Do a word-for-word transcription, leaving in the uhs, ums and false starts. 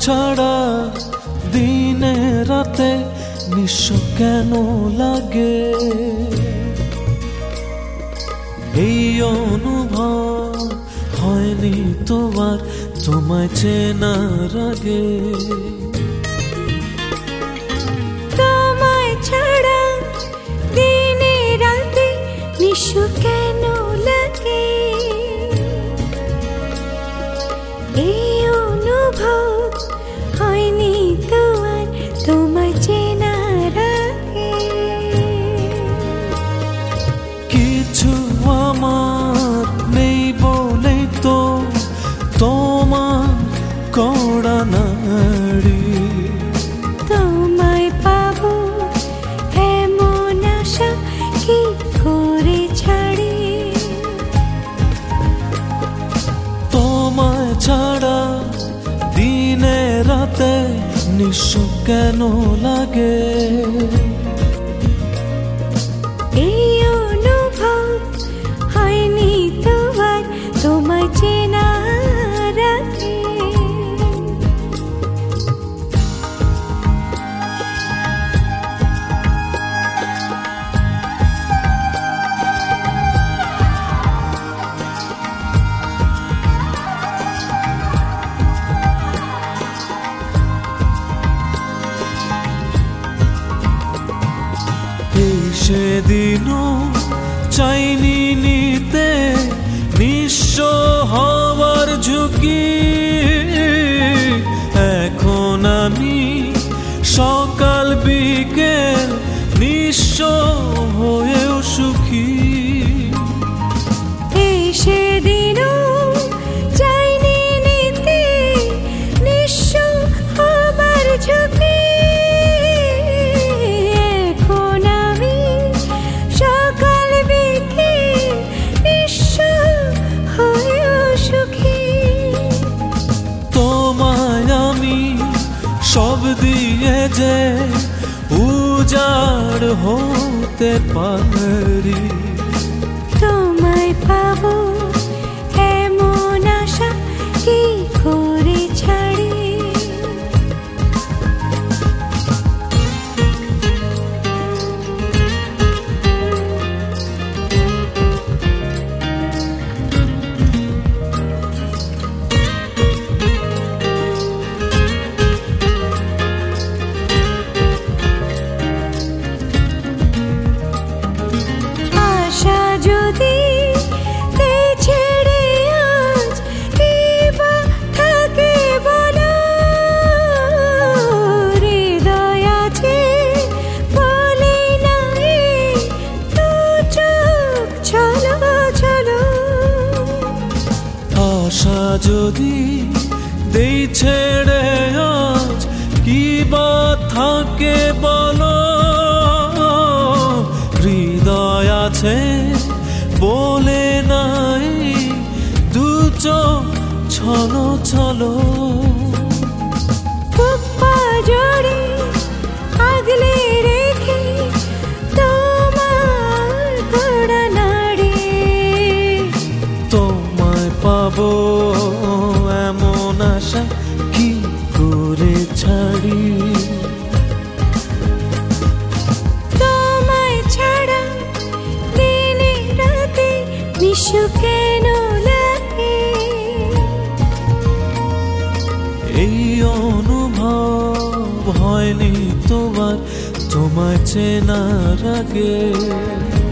ছাড়া দিনে রাতে নিঃস্ব কেন লাগে? এই অনুভব হয়নি তোমার তোমায় চেনার আগে। তোমায় ছাড়া দিনে রাতে নিঃস্ব কেন লাগে? এই অনুভব হয়নি তোমার তোমায় চেনার আগে। কিছু আমার নেই বলেই তো তোমার কড়া নাড়ি। তোমায় পাবো এমন আশা কি করে ছাড়ি? তোমায় ছাড়া দিনে রাতে নিঃস্ব কেন লাগে? এই অনুভব হয়নি তোমার তোমায় চেনার আগে। সেদিনও চাইনি নিতে নিঃস্ব হওয়ার ঝুঁকি। এখন আমি সকাল বিকেল নিঃস্ব হয়েও সুখী। এই সেদিনও চাইনি নিতে নিঃস্ব হবার ঝুঁকি। সব দিয়ে যে উজাড় হতে পারি, তোমায় পাবো এমন আশা কি করে ছাড়ি? আশা যদি দেই ছেড়ে আজ কি বা থাকে বলো? হৃদয় আছে বলে নাই দু চোখ ছলো ছলো। জড়ি আগলে রেখে তোমার কড়া নাড়ি। তোমায় পাবো এমন আশা কি করে ছাড়ি? তোমায় ছাড়া দিনে রাতে নিঃস্ব কেন লাগে? এই অনুভব হয়নি তোমার তোমায় চেনার আগে।